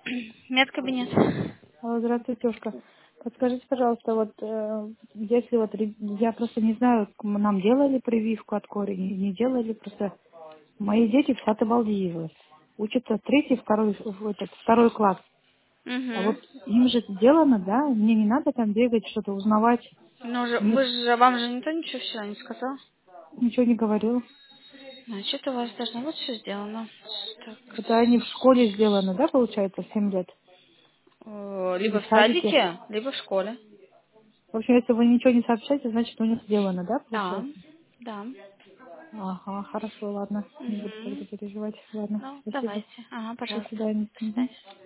Медкабинет. Здравствуйте, тёшка. Подскажите, пожалуйста, вот если вот я просто не знаю, нам делали прививку от кори, не делали, просто мои дети в Саты-Балдиевы учатся третий, второй класс. А Угу. вот им же сделано, да? Мне не надо там бегать, что-то узнавать. Ну, Нет, вам же никто ничего все не сказал? ничего не говорил. Значит, у вас должно быть все сделано. Так. Это они в школе сделано, да, получается, в 7 лет? Или Либо в в садике? садике, либо в школе. В общем, если вы ничего не сообщаете, значит, у них сделано, да, Да, получается? да. Ага, хорошо, ладно. Не буду Угу. тогда переживать. Ладно, Ну, спасибо. давайте. Ага, До пожалуйста. свидания. До Мгм. свидания.